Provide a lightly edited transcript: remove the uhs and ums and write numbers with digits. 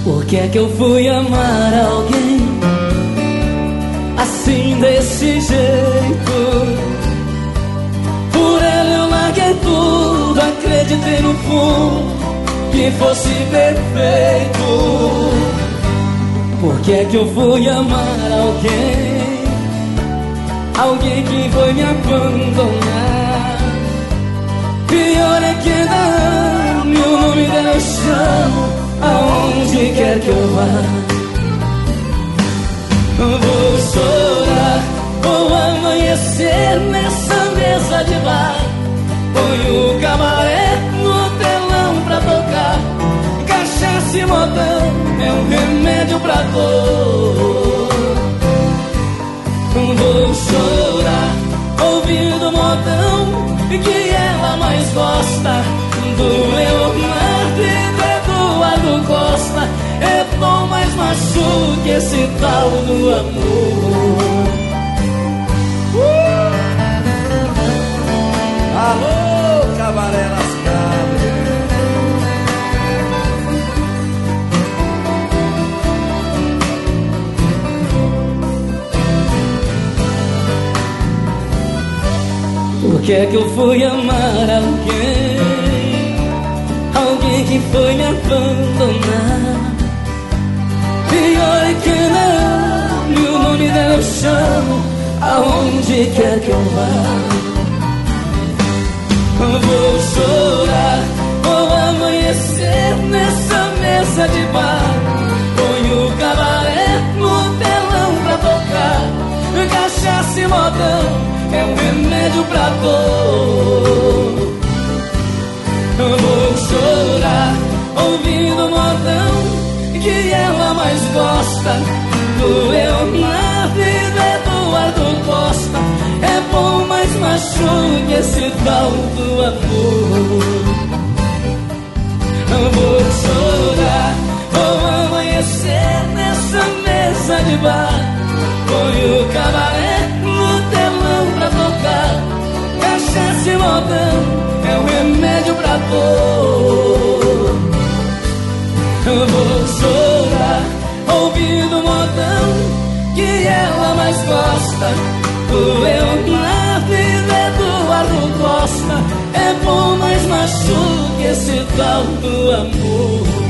Por que é que eu fui amar alguém assim, desse jeito? Por ela eu larguei tudo, acreditei no fundo que fosse perfeito. Por que é que eu fui amar alguém, alguém que foi me abandonar? Pior é que ainda amo, e o nome dela eu chamo aonde quer que eu vá. Vou chorar, vou amanhecer nessa mesa de bar. Põe o cabaré no telão pra tocar. Cachaça e modão é um remédio pra dor. Vou chorar, ouvindo modão que ela mais gosta, do Leonardo e do Eduardo Costa. É bom, mas machuca esse tal do amor. Alô, cabaré lascado. Por que é que eu fui amar alguém, alguém que foi me abandonar? Pior é que não, e o nome dela eu chamo aonde quer que eu vá. Vou chorar, vou amanhecer nessa mesa de bar. Põe o cabaré no telão pra tocar. Cachaça e modão é um remédio pra dor. Vou chorar, ouvindo modão que ela mais gosta, do Leonardo e do Eduardo Costa. É bom, mas machuca esse tal do amor. Vou chorar, vou amanhecer nessa mesa de bar. Põe o cabaré no telão pra tocar. Cachaça e modão é um remédio pra dor. Vou chorar, ouvindo modão que ela mais gosta, do Leonardo e do Eduardo Costa. É bom, mas machuca esse tal do amor.